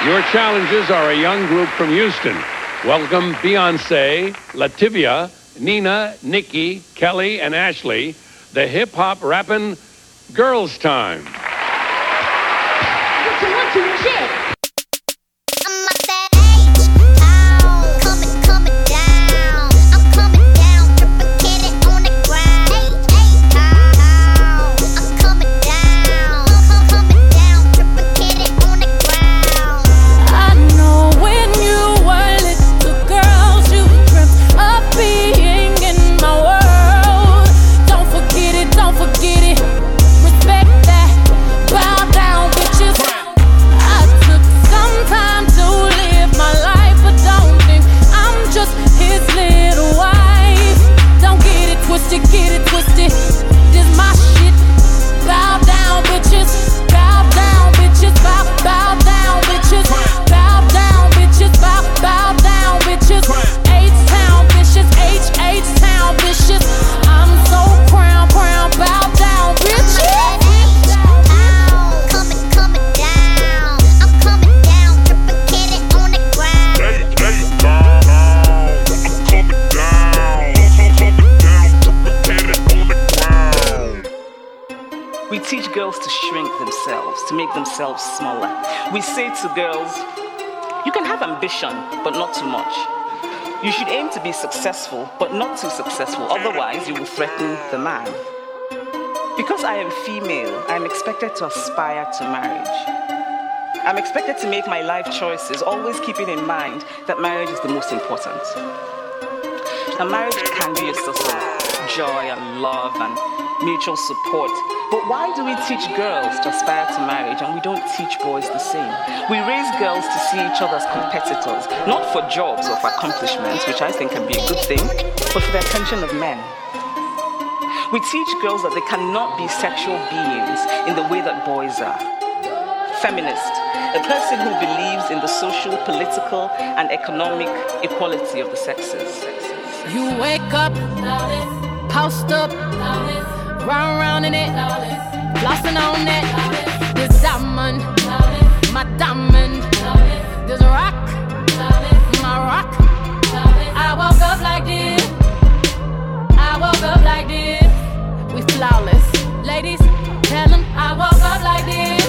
Your challengers are a young group from Houston. Welcome Beyonce, Lativia, Nina, Nikki, Kelly, and Ashley, the hip-hop rapping Girls Time. What you want to shit? We teach girls to shrink themselves, to make themselves smaller. We say to girls, you can have ambition, but not too much. You should aim to be successful, but not too successful, otherwise you will threaten the man. Because I am female, I am expected to aspire to marriage. I'm expected to make my life choices, always keeping in mind that marriage is the most important. A marriage can be a source of joy and love and mutual support. But why do we teach girls to aspire to marriage and we don't teach boys the same? We raise girls to see each other as competitors, not for jobs or for accomplishments, which I think can be a good thing, but for the attention of men. We teach girls that they cannot be sexual beings in the way that boys are. Feminist, a person who believes in the social, political, and economic equality of the sexes. You wake up, post up, round in it, flossing on it. This diamond, my diamond. This rock, my rock. I woke up like this. I woke up like this. We flawless, ladies. Tell them I woke up like this.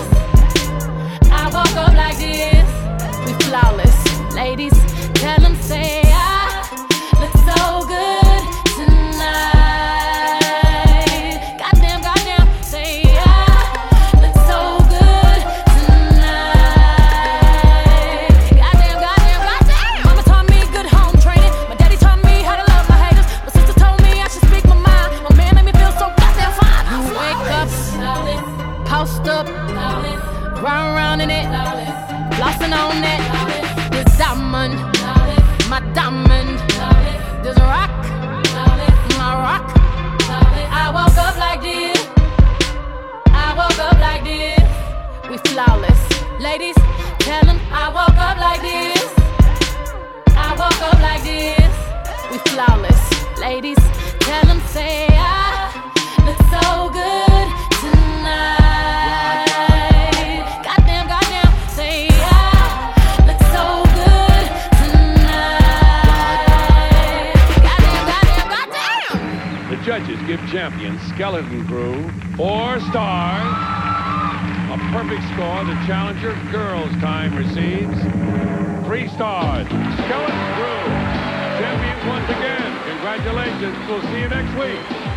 I woke up like this. We flawless, ladies. Tell them say I look so good tonight. Goddamn, say I look so good tonight. Goddamn. Mama taught me good home training. My daddy taught me how to love my haters. My sister told me I should speak my mind. My man made me feel so goddamn fine. You wake up, post up, round in it, flossing on it. This diamond, my diamond. This rock, my rock. I woke up like this. I woke up like this. We flawless, ladies. Tell them I woke up like this. I woke up like this. We flawless, ladies. Tell them say I look so good tonight. Goddamn, say I look so good tonight. Goddamn. The judges give champion Skeleton Crew 4 stars. A perfect score. The challenger Girls Time receives 3 stars. Skeleton Crew, champions once again. Congratulations. We'll see you next week.